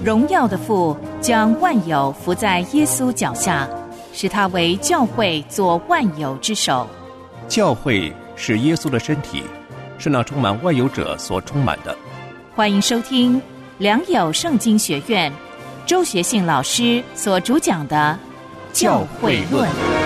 荣耀的父将万有伏在耶稣脚下，使他为教会做万有之首。 教会是耶稣的身体，是那充满万有者所充满的。 欢迎收听良友圣经学院周学信老师所主讲的《教会论》。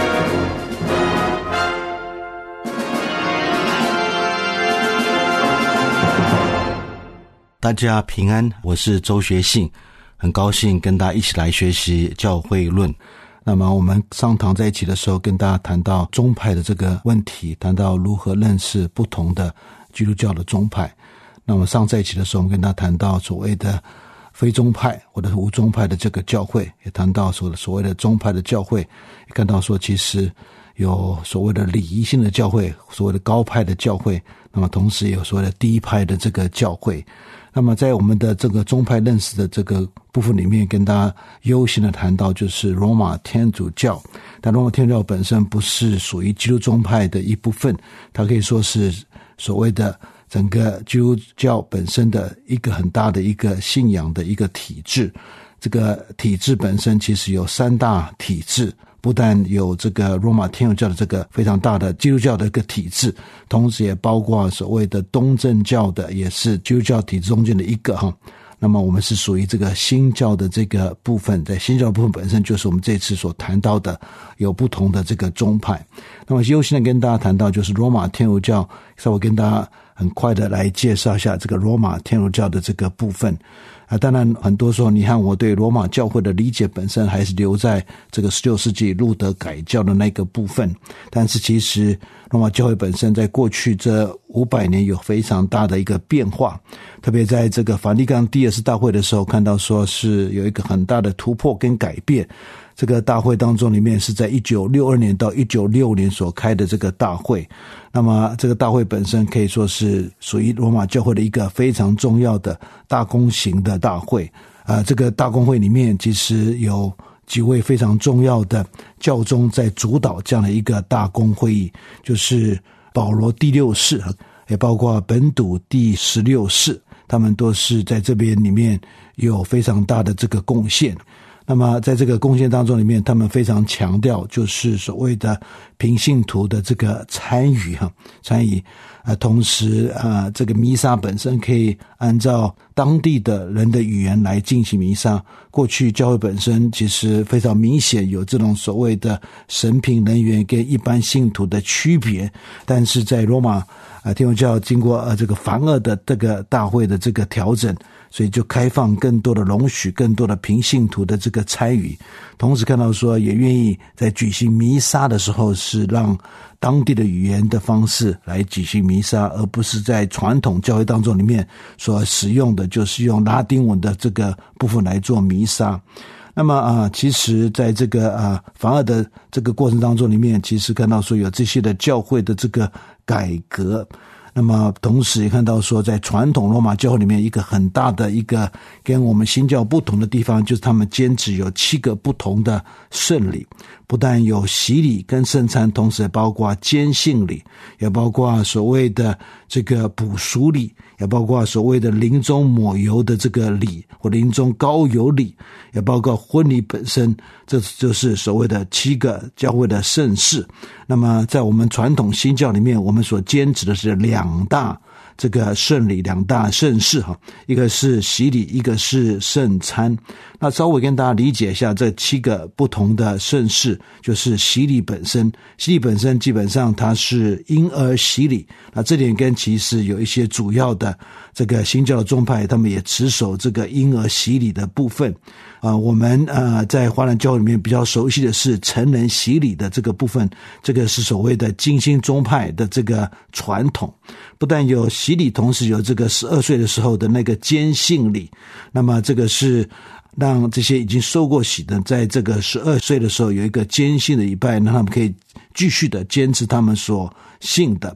大家平安，我是周学信，很高兴跟大家一起来学习教会论。那么我们上堂在一起的时候，跟大家谈到宗派的这个问题，谈到如何认识不同的基督教的宗派。那么上在一起的时候，我们跟大家谈到所谓的非宗派或者是无宗派的这个教会，也谈到所谓的宗派的教会，也看到说其实有所谓的礼仪性的教会，所谓的高派的教会，那么同时也有所谓的低派的这个教会。那么在我们的这个宗派认识的这个部分里面，跟大家优先的谈到就是罗马天主教。但罗马天主教本身不是属于基督宗派的一部分，它可以说是所谓的整个基督教本身的一个很大的一个信仰的一个体制。这个体制本身其实有三大体制，不但有这个罗马天主教的这个非常大的基督教的一个体制，同时也包括所谓的东正教的，也是基督教体制中间的一个哈。那么我们是属于这个新教的这个部分，在新教的部分本身就是我们这次所谈到的有不同的这个宗派。那么优先的跟大家谈到就是罗马天主教，稍微跟大家很快的来介绍一下这个罗马天主教的这个部分。当然很多时候你看我对罗马教会的理解本身还是留在这个16世纪路德改教的那个部分，但是其实罗马教会本身在过去这500年有非常大的一个变化，特别在这个梵蒂冈第二次大会的时候看到说是有一个很大的突破跟改变。这个大会当中里面是在1962年到1965年所开的这个大会，那么这个大会本身可以说是属于罗马教会的一个非常重要的大公型的大会。这个大公会里面其实有几位非常重要的教宗在主导这样的一个大公会议，就是保罗第6世，也包括本笃第16世，他们都是在这边里面有非常大的这个贡献。那么在这个贡献当中里面，他们非常强调就是所谓的平信徒的这个参与，同时这个弥撒本身可以按照当地的人的语言来进行弥撒。过去教会本身其实非常明显有这种所谓的神评人员跟一般信徒的区别，但是在罗马天主教经过这个梵二的这个大会的这个调整，所以就开放更多的容许更多的平信徒的这个参与，同时看到说也愿意在举行弥撒的时候是让当地的语言的方式来举行弥撒，而不是在传统教会当中里面所使用的就是用拉丁文的这个部分来做弥撒。那么其实在这个梵二的这个过程当中里面，其实看到说有这些的教会的这个改革。那么同时也看到说在传统罗马教会里面一个很大的一个跟我们新教不同的地方，就是他们坚持有7个不同的圣礼，不但有洗礼跟圣餐，同时也包括坚信礼，也包括所谓的这个补赎礼，也包括所谓的临终抹油的这个礼或临终膏油礼，也包括婚礼本身，这就是所谓的7个教会的圣事。那么在我们传统新教里面，我们所坚持的是2大这个圣礼，2大圣事一个是洗礼，一个是圣餐。那稍微跟大家理解一下这7个不同的圣事，就是洗礼本身。洗礼本身基本上它是婴儿洗礼，那这点跟其实有一些主要的这个新教的宗派他们也持守这个婴儿洗礼的部分。我们在华人教会里面比较熟悉的是成人洗礼的这个部分，这个是所谓的浸信宗派的这个传统。不但有洗礼，同时有这个12岁的时候的那个坚信礼，那么这个是让这些已经受过洗的在这个12岁的时候有一个坚信的礼拜，让他们可以继续的坚持他们所信的。不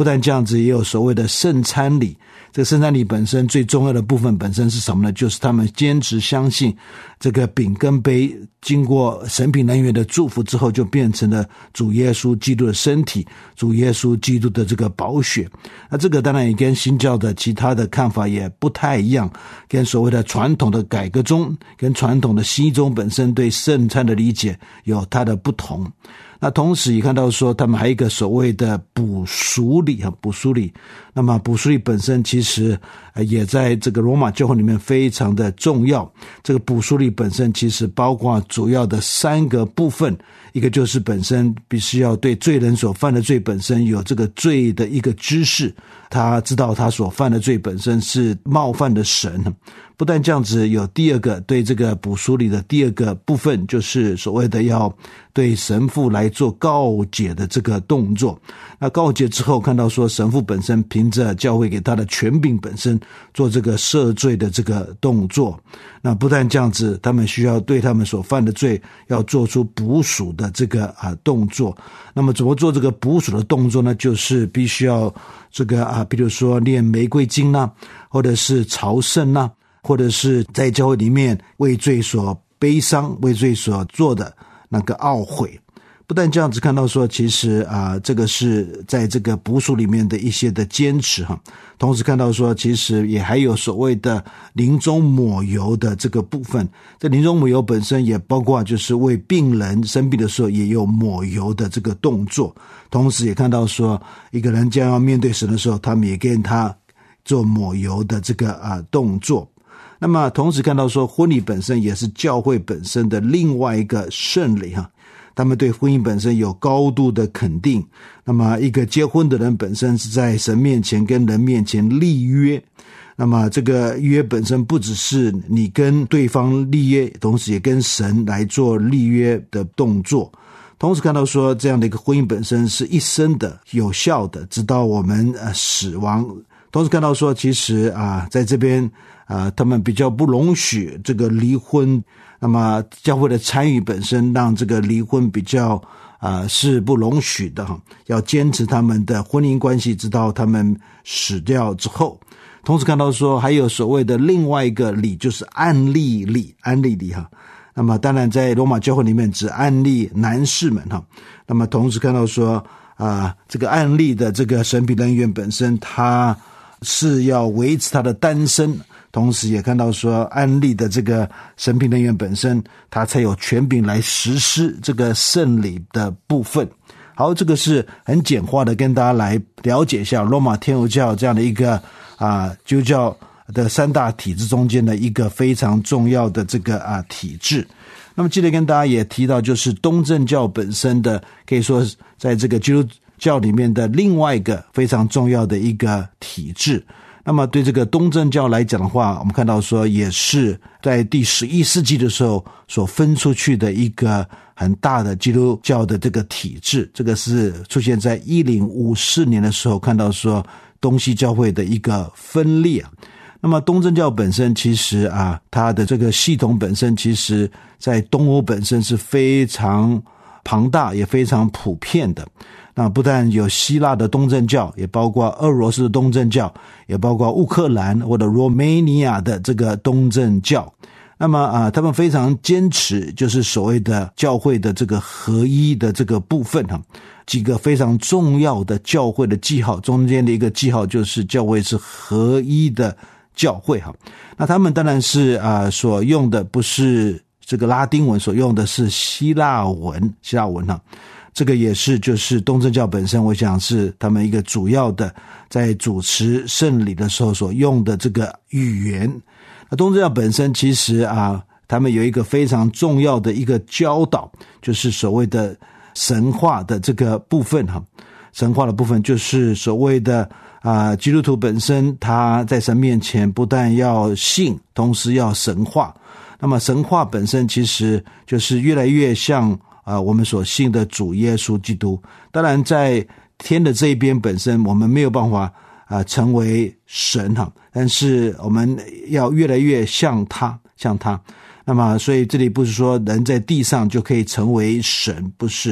不但这样子，也有所谓的圣餐礼。这个圣餐礼本身最重要的部分本身是什么呢？就是他们坚持相信这个饼跟杯经过神品人员的祝福之后，就变成了主耶稣基督的身体，主耶稣基督的这个宝血。那这个当然也跟新教的其他的看法也不太一样，跟所谓的传统的改革宗跟传统的西宗本身对圣餐的理解有它的不同。那同时也看到说他们还有一个所谓的补赎礼，那么补赎礼本身其实也在这个罗马教会里面非常的重要。这个补赎礼本身其实包括主要的3个部分，一个就是本身必须要对罪人所犯的罪本身有这个罪的一个知识，他知道他所犯的罪本身是冒犯的神。不但这样子，有第二个对这个补赎礼的第二个部分，就是所谓的要对神父来做告解的这个动作。那告解之后看到说神父本身凭着教会给他的权柄本身做这个赦罪的这个动作。那不但这样子，他们需要对他们所犯的罪要做出补赎的这个动作。那么怎么做这个补赎的动作呢？就是必须要这个比如说念玫瑰经啦，或者是朝圣啦，或者是在教会里面为罪所悲伤，为罪所做的那个懊悔。不但这样子看到说其实这个是在这个补赎里面的一些的坚持同时看到说其实也还有所谓的临终抹油的这个部分。这临终抹油本身也包括就是为病人生病的时候也有抹油的这个动作，同时也看到说一个人将要面对神的时候，他们也跟他做抹油的这个动作。那么同时看到说婚礼本身也是教会本身的另外一个圣礼他们对婚姻本身有高度的肯定。那么一个结婚的人本身是在神面前跟人面前立约，那么这个约本身不只是你跟对方立约，同时也跟神来做立约的动作。同时看到说这样的一个婚姻本身是一生的有效的，直到我们死亡。同时看到说其实在这边他们比较不容许这个离婚，那么教会的参与本身让这个离婚比较是不容许的要坚持他们的婚姻关系直到他们死掉之后。同时看到说还有所谓的另外一个礼，就是按立礼那么当然在罗马教会里面只按立男士们那么同时看到说这个按立的这个神职人员本身他是要维持他的单身，同时也看到说按立的这个神职人员本身他才有权柄来实施这个圣礼的部分。好，这个是很简化的跟大家来了解一下罗马天主教这样的一个基督教的3大体制中间的一个非常重要的这个体制。那么记得跟大家也提到，就是东正教本身的可以说在这个基督教里面的另外一个非常重要的一个体制。那么对这个东正教来讲的话，我们看到说也是在第11世纪的时候所分出去的一个很大的基督教的这个体制。这个是出现在1054年的时候，看到说东西教会的一个分裂。那么东正教本身其实它的这个系统本身其实在东欧本身是非常庞大也非常普遍的。那不但有希腊的东正教，也包括俄罗斯的东正教，也包括乌克兰或者 Romania 的这个东正教。那么他们非常坚持就是所谓的教会的这个合一的这个部分几个非常重要的教会的记号，中间的一个记号就是教会是合一的教会那他们当然是所用的不是这个拉丁文，所用的是希腊文这个也是就是东正教本身我想是他们一个主要的在主持圣礼的时候所用的这个语言。那东正教本身其实他们有一个非常重要的一个教导，就是所谓的神话的这个部分神话的部分就是所谓的基督徒本身他在神面前不但要信，同时要神化。那么神话本身其实就是越来越像我们所信的主耶稣基督。当然在天的这一边本身我们没有办法成为神但是我们要越来越像他。那么所以这里不是说人在地上就可以成为神，不是。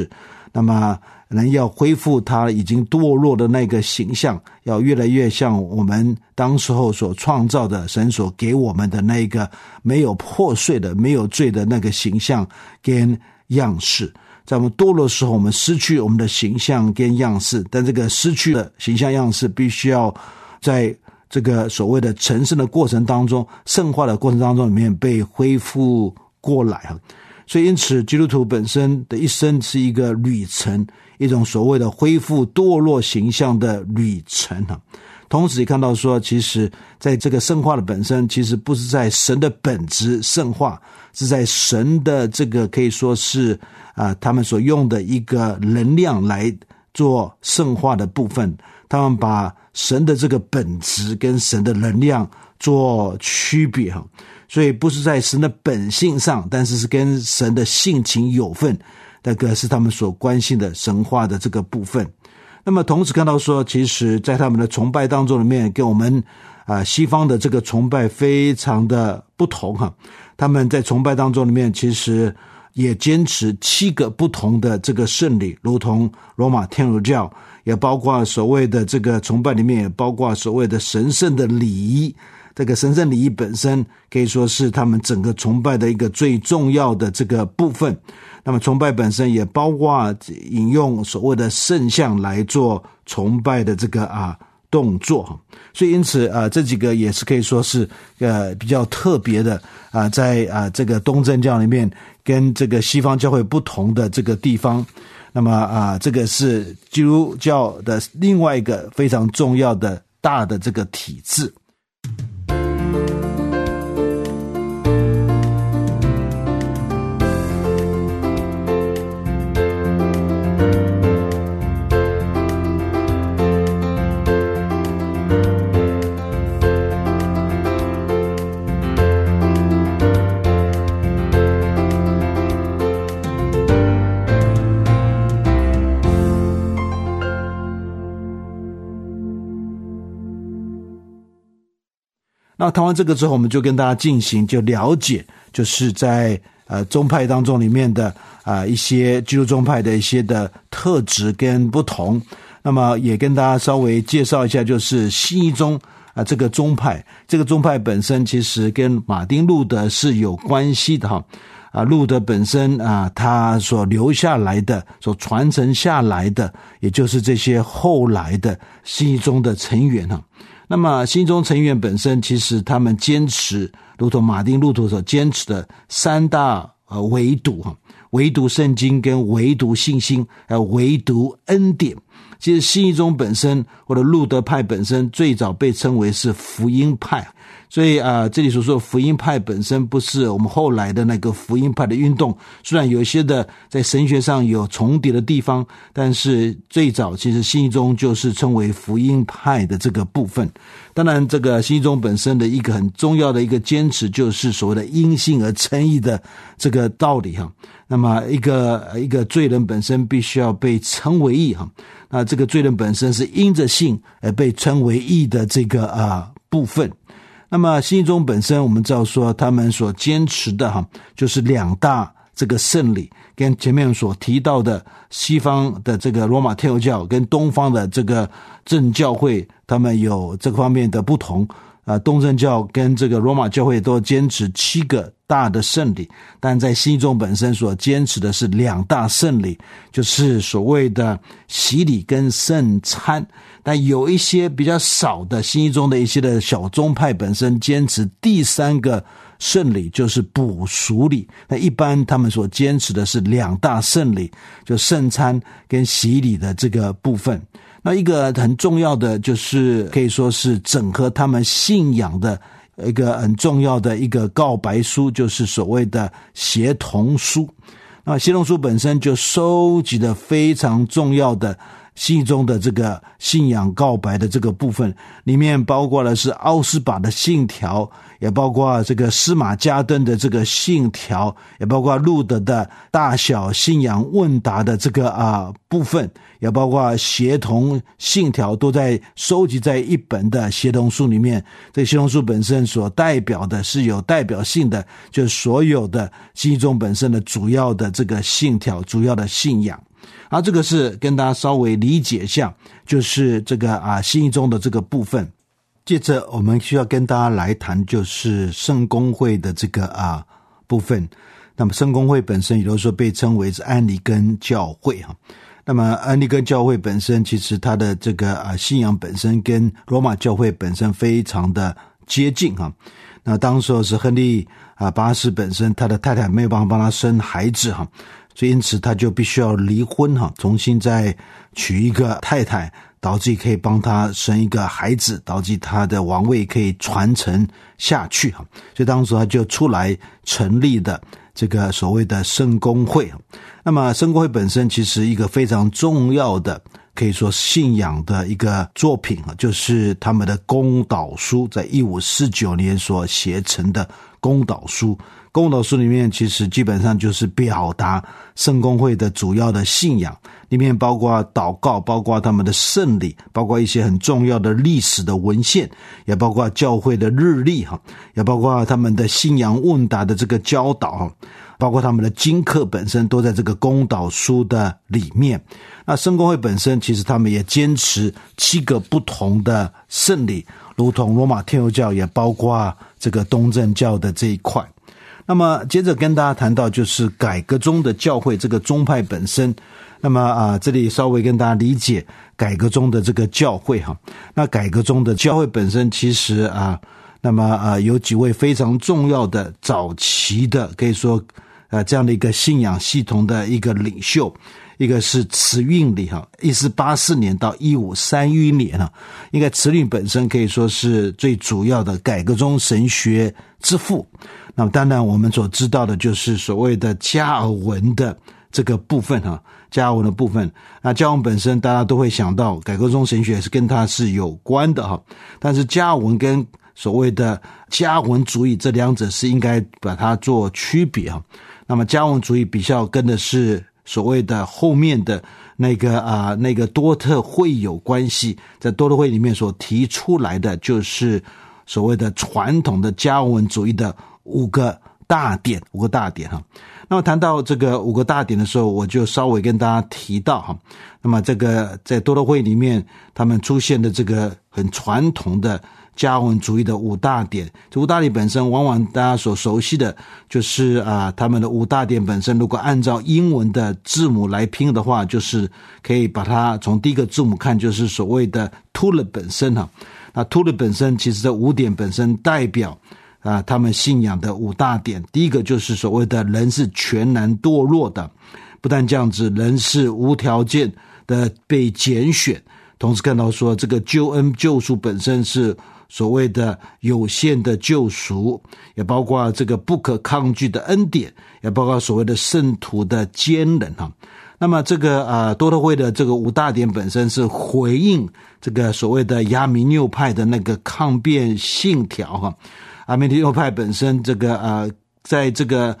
那么人要恢复他已经堕落的那个形象，要越来越像我们当时候所创造的神所给我们的那个没有破碎的没有罪的那个形象跟样式。在我们堕落的时候，我们失去我们的形象跟样式，但这个失去的形象样式必须要在这个所谓的成圣的过程当中，圣化的过程当中里面被恢复过来。所以因此基督徒本身的一生是一个旅程，一种所谓的恢复堕落形象的旅程。同时也看到说，其实在这个圣化的本身，其实不是在神的本质圣化，是在神的这个可以说是他们所用的一个能量来做圣化的部分。他们把神的这个本质跟神的能量做区别，所以不是在神的本性上，但是是跟神的性情有份，那个是他们所关心的神化的这个部分。那么同时看到说，其实在他们的崇拜当中里面，跟我们西方的这个崇拜非常的不同。他们在崇拜当中里面其实也坚持7个不同的这个圣礼，如同罗马天主教，也包括所谓的这个崇拜里面也包括所谓的神圣的礼仪。这个神圣礼仪本身可以说是他们整个崇拜的一个最重要的这个部分。那么崇拜本身也包括引用所谓的圣像来做崇拜的这个动作。所以因此这几个也是可以说是比较特别的在这个东正教里面跟这个西方教会不同的这个地方。那么这个是基督教的另外一个非常重要的大的这个体制。那谈完这个之后，我们就跟大家进行就了解，就是在宗派当中里面的一些基督宗派的一些的特质跟不同。那么也跟大家稍微介绍一下，就是西义宗这个宗派，这个宗派本身其实跟马丁路德是有关系的路德本身他所留下来的所传承下来的，也就是这些后来的西义宗的成员那么西义宗成员本身其实他们坚持如同马丁路德所坚持的3大唯独唯独圣经跟唯独信心还有唯独恩典。其实西义宗本身或者路德派本身最早被称为是福音派，所以这里所说的福音派本身不是我们后来的那个福音派的运动，虽然有一些的在神学上有重叠的地方，但是最早其实西义宗就是称为福音派的这个部分。当然这个西义宗本身的一个很重要的一个坚持就是所谓的因信而称义的这个道理那么一个罪人本身必须要被称为义那这个罪人本身是因着信而被称为义的这个部分。那么西义宗本身我们知道说他们所坚持的就是2大这个圣礼，跟前面所提到的西方的这个罗马天主教跟东方的这个正教会他们有这方面的不同。东正教跟这个罗马教会都坚持7个大的圣礼，但在西义宗本身所坚持的是2大圣礼，就是所谓的洗礼跟圣餐。但有一些比较少的西义宗的一些的小宗派本身坚持第3个圣礼，就是补赎礼。那一般他们所坚持的是2大圣礼，就圣餐跟洗礼的这个部分。那一个很重要的就是可以说是整合他们信仰的一个很重要的一个告白书，就是所谓的协同书。那协同书本身就收集了非常重要的西义宗的这个信仰告白的这个部分，里面包括的是奥斯巴的信条，也包括这个司马加登的这个信条，也包括路德的大小信仰问答的这个部分，也包括协同信条，都在收集在一本的协同书里面。这个协同书本身所代表的是有代表性的，就是所有的西义宗本身的主要的这个信条，主要的信仰。 这个是跟大家稍微理解一下，就是这个信义宗的这个部分。接着我们需要跟大家来谈就是圣公会的这个部分。那么圣公会本身有的时候被称为是安利根教会那么安利根教会本身其实它的这个信仰本身跟罗马教会本身非常的接近那当时是亨利八世本身他的太太没有办法帮他生孩子所以因此他就必须要离婚重新再娶一个太太，导致可以帮他生一个孩子，导致他的王位可以传承下去所以当时他就出来成立的这个所谓的圣公会。那么圣公会本身其实一个非常重要的可以说信仰的一个作品就是他们的公祷书，在1549年所写成的公祷书。公祷书里面其实基本上就是表达圣公会的主要的信仰，里面包括祷告，包括他们的圣礼，包括一些很重要的历史的文献，也包括教会的日历也包括他们的信仰问答的这个教导，包括他们的经课本身都在这个公祷书的里面。那圣公会本身其实他们也坚持7个不同的圣礼，如同罗马天主教也包括这个东正教的这一块。那么接着跟大家谈到就是改革中的教会这个宗派本身。那么这里稍微跟大家理解改革中的这个教会那改革中的教会本身其实那么有几位非常重要的早期的可以说这样的一个信仰系统的一个领袖。一个是慈运礼1484年到1531年应该慈运本身可以说是最主要的改革中神学之父。那么当然我们所知道的就是所谓的加尔文的这个部分加尔文的部分。那加尔文本身大家都会想到改革中神学是跟他是有关的但是加尔文跟所谓的加尔文主义这两者是应该把它做区别那么加尔文主义比较跟的是所谓的后面的那个多特会有关系，在多特会里面所提出来的就是所谓的传统的加尔文主义的5个大点那么谈到这个5个大点的时候，我就稍微跟大家提到那么这个在多特会里面他们出现的这个很传统的加尔文主义的5大点。这5大点本身往往大家所熟悉的就是他们的5大点本身如果按照英文的字母来拼的话，就是可以把它从第一个字母看，就是所谓的 TULIP 本身那 TULIP 本身其实这5点本身代表他们信仰的5大点。第一个就是所谓的人是全然堕落的，不但这样子，人是无条件的被拣选，同时看到说这个救恩救赎本身是所谓的有限的救赎，也包括这个不可抗拒的恩典，也包括所谓的圣徒的坚忍那么这个多特会的这个5大点本身是回应这个所谓的亚米纽派的那个抗辩信条亚米纽派本身这个在这个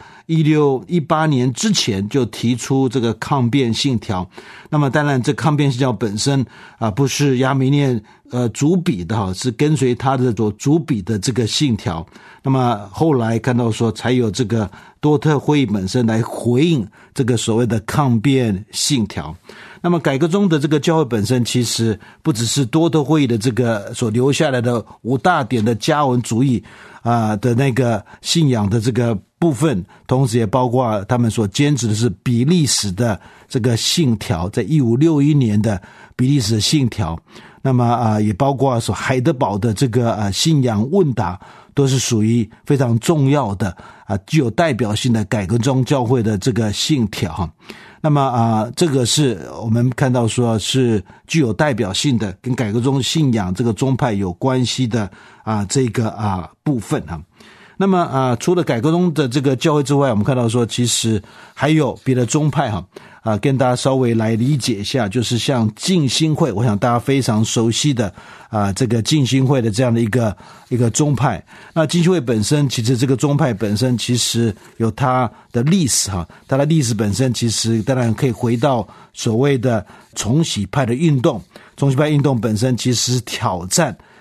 1618年之前就提出这个抗辩信条。那么当然这抗辩信条本身不是亚米念主笔的是跟随他的主笔的这个信条。那么后来看到说才有这个多特会议本身来回应这个所谓的抗辩信条。那么改革中的这个教会本身其实不只是多特会议的这个所留下来的5大点的加尔文主义的那个信仰的这个部分，同时也包括他们所坚持的是比利时的这个信条，在1561年的比利时的信条。那么也包括说海德堡的这个信仰问答，都是属于非常重要的具有代表性的改革宗教会的这个信条那么这个是我们看到说是具有代表性的，跟改革宗信仰这个宗派有关系的这个部分那么除了改革宗的这个教会之外，我们看到说其实还有别的宗派跟大家稍微来理解一下，就是像浸信会，我想大家非常熟悉的这个浸信会的这样的一个宗派。那浸信会本身其实这个宗派本身其实有它的历史它的历史本身其实当然可以回到所谓的重洗派的运动。重洗派运动本身其实挑战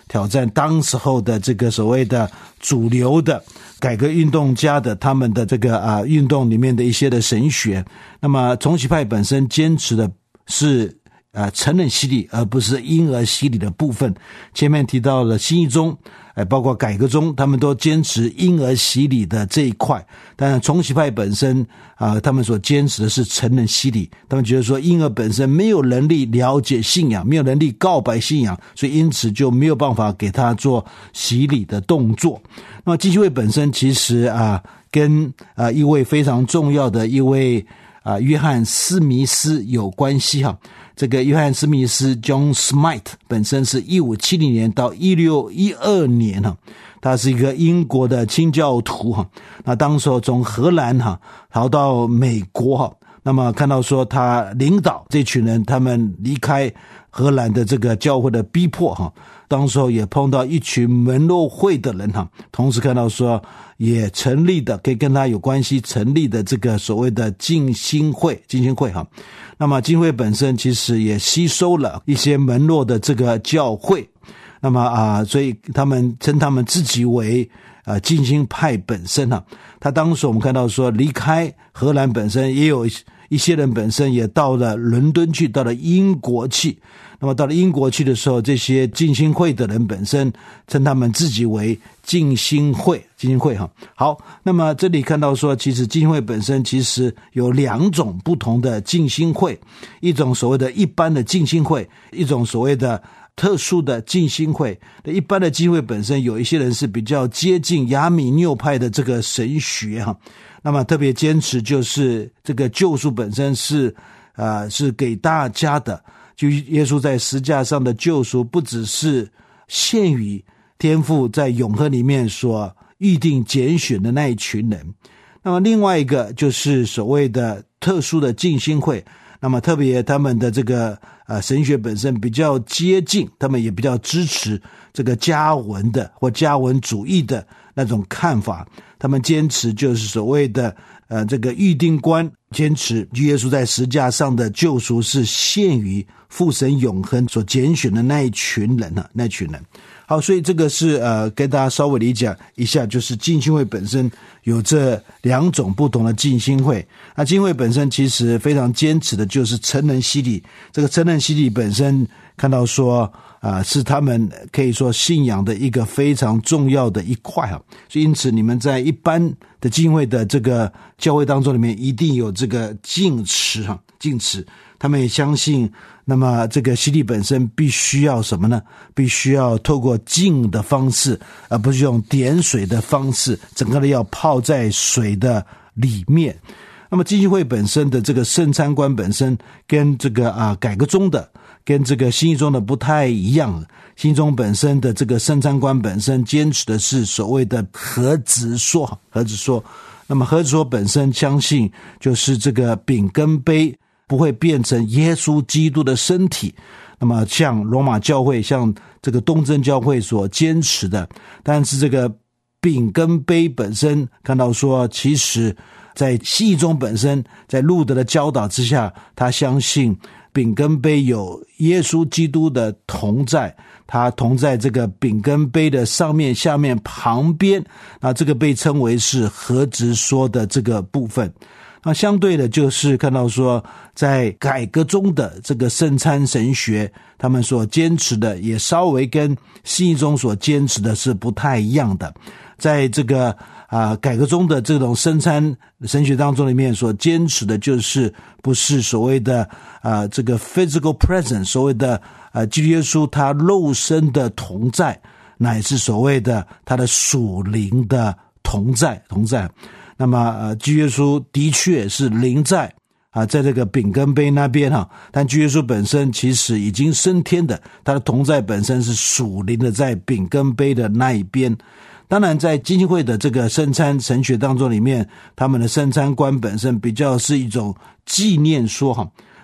挑战当时候的这个所谓的主流的改革运动家的他们的这个运动里面的一些的神学。那么重启派本身坚持的是成人洗礼而不是婴儿洗礼的部分。前面提到了新义宗包括改革宗，他们都坚持婴儿洗礼的这一块，但重启派本身他们所坚持的是成人洗礼。他们觉得说婴儿本身没有能力了解信仰，没有能力告白信仰，所以因此就没有办法给他做洗礼的动作。那么浸信会本身其实跟一位非常重要的一位约翰斯密斯有关系这个约翰斯密斯 John Smythe 本身是1570年到1612年他是一个英国的清教徒那当时从荷兰逃到美国那么看到说他领导这群人他们离开荷兰的这个教会的逼迫当时也碰到一群门诺会的人同时看到说也成立的可以跟他有关系成立的这个所谓的浸信会那么浸会本身其实也吸收了一些门诺的这个教会，那么所以他们称他们自己为浸信派本身他当时我们看到说离开荷兰本身也有一些人本身也到了伦敦去，到了英国去。那么到了英国去的时候，这些浸信会的人本身称他们自己为浸信会好，那么这里看到说其实浸信会本身其实有2种不同的浸信会，一种所谓的一般的浸信会，一种所谓的特殊的浸信会。一般的浸信会本身有一些人是比较接近亚米纽派的这个神学那么特别坚持就是这个救赎本身是给大家的，就耶稣在十架上的救赎不只是限于天父在永恒里面所预定拣选的那一群人。那么另外一个就是所谓的特殊的浸信会，那么特别他们的这个神学本身比较接近，他们也比较支持这个加文的或加文主义的那种看法。他们坚持就是所谓的这个预定观，坚持耶稣在十架上的救赎是限于父神永恒所拣选的那一群人好，所以这个是跟大家稍微理解一下，就是浸信会本身有这2种不同的浸信会。那浸信会本身其实非常坚持的就是成人洗礼，这个成人洗礼本身看到说是他们可以说信仰的一个非常重要的一块所以因此你们在一般的浸信会的这个教会当中里面一定有这个浸池他们也相信，那么这个洗礼本身必须要什么呢？必须要透过浸的方式，而不是用点水的方式，整个的要泡在水的里面。那么浸信会本身的这个圣餐观本身跟这个改革宗的跟这个新义宗的不太一样。新义宗本身的这个圣餐观本身坚持的是所谓的核子说。那么核子说本身相信就是这个饼跟杯不会变成耶稣基督的身体，那么像罗马教会像这个东正教会所坚持的，但是这个饼跟杯本身看到说其实在新义宗本身在路德的教导之下，他相信饼跟杯有耶稣基督的同在，他同在这个饼跟杯的上面下面旁边，那这个被称为是核子说的这个部分。那相对的就是看到说在改革中的这个圣餐神学，他们所坚持的也稍微跟新义宗所坚持的是不太一样的。在这个改革中的这种圣餐神学当中里面所坚持的就是不是所谓的这个 physical presence， 所谓的基督耶稣他肉身的同在，乃是所谓的他的属灵的同在。那么基督耶稣的确是灵在在这个饼跟杯那边但基督耶稣本身其实已经升天的，他的同在本身是属灵的，在饼跟杯的那一边。当然在浸信会的这个圣餐神学当中里面，他们的圣餐观本身比较是一种纪念说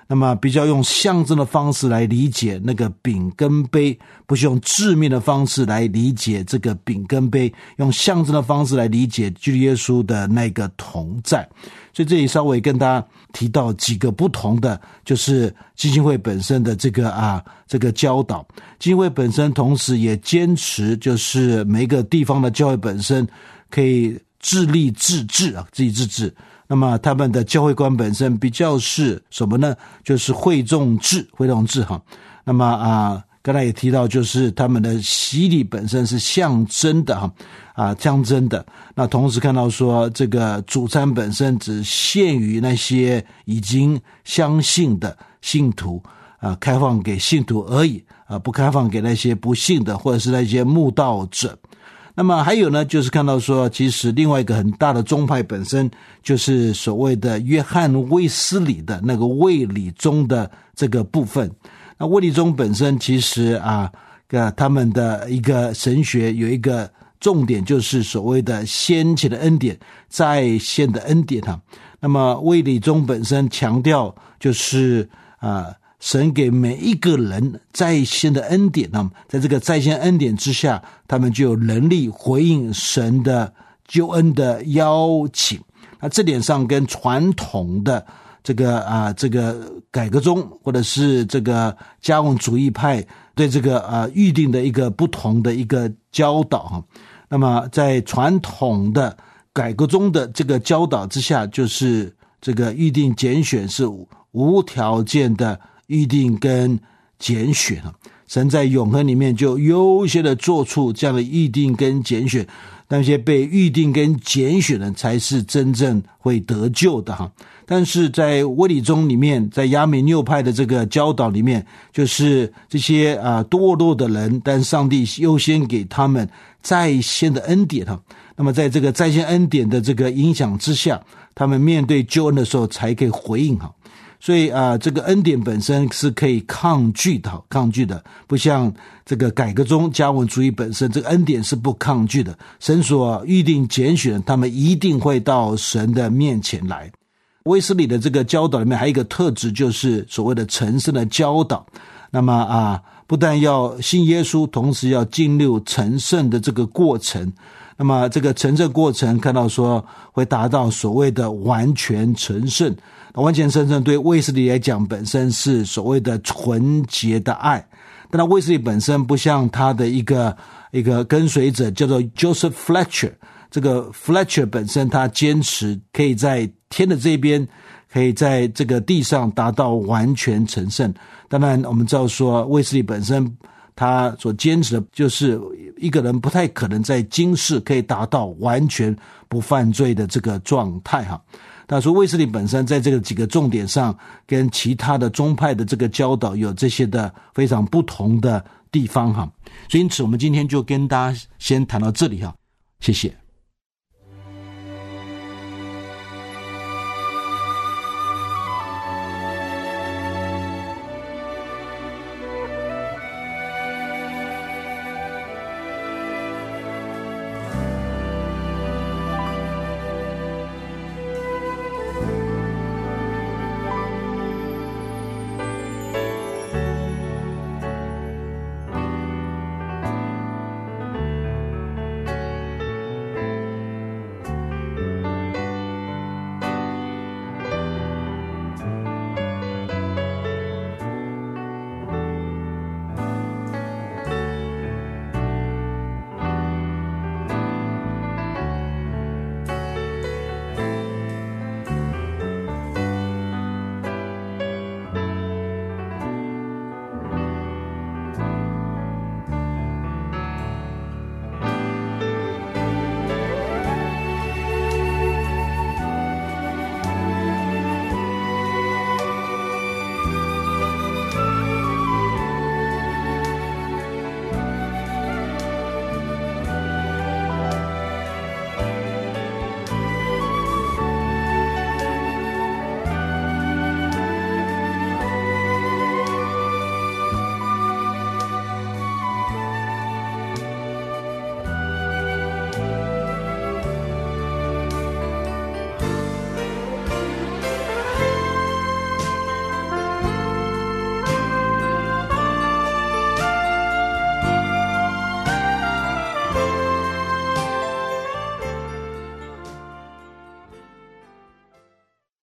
那么比较用象征的方式来理解那个饼跟杯，不是用字面的方式来理解这个饼跟杯，用象征的方式来理解基督耶稣的那个同在。所以这里稍微跟大家提到几个不同的，就是基金会本身的这个教导。基金会本身同时也坚持，就是每一个地方的教会本身可以自立自治自己自治。那么他们的教会观本身比较是什么呢？就是会众制哈。那么刚才也提到，就是他们的洗礼本身是象征的象征的。那同时看到说，这个主餐本身只限于那些已经相信的信徒开放给信徒而已不开放给那些不信的或者是那些慕道者。那么还有呢，就是看到说，其实另外一个很大的宗派本身就是所谓的约翰卫斯理的那个卫理宗的这个部分。那卫理宗本身其实他们的一个神学有一个重点，就是所谓的先前的恩典在先的恩典那么卫理宗本身强调就是神给每一个人在先的恩典在这个在先恩典之下，他们就有能力回应神的救恩的邀请。那这点上跟传统的这个改革宗或者是这个加文主义派对这个预定的一个不同的一个教导那么在传统的改革宗的这个教导之下，就是这个预定拣选是无条件的预定跟拣选神在永恒里面就优先的做出这样的预定跟拣选，那些被预定跟拣选的才是真正会得救的但是在卫理宗里面，在亚美纽派的这个教导里面，就是这些堕落的人，但上帝优先给他们在先的恩典那么在这个在先恩典的这个影响之下，他们面对救恩的时候才可以回应所以这个恩典本身是可以抗拒的，不像这个改革宗加文主义本身，这个恩典是不抗拒的。神所预定拣选，他们一定会到神的面前来。卫斯理的这个教导里面还有一个特质，就是所谓的成圣的教导。那么不但要信耶稣，同时要进入成圣的这个过程。那么这个成圣过程看到说会达到所谓的完全成圣。完全成圣对卫斯理来讲本身是所谓的纯洁的爱。但卫斯理本身不像他的一个跟随者叫做 Joseph Fletcher， 这个 Fletcher 本身他坚持可以在天的这边，可以在这个地上达到完全成圣。当然我们知道说卫斯理本身他所坚持的就是一个人不太可能在今世可以达到完全不犯罪的这个状态那说卫斯理本身在这个几个重点上跟其他的宗派的这个教导有这些的非常不同的地方所以因此我们今天就跟大家先谈到这里谢谢。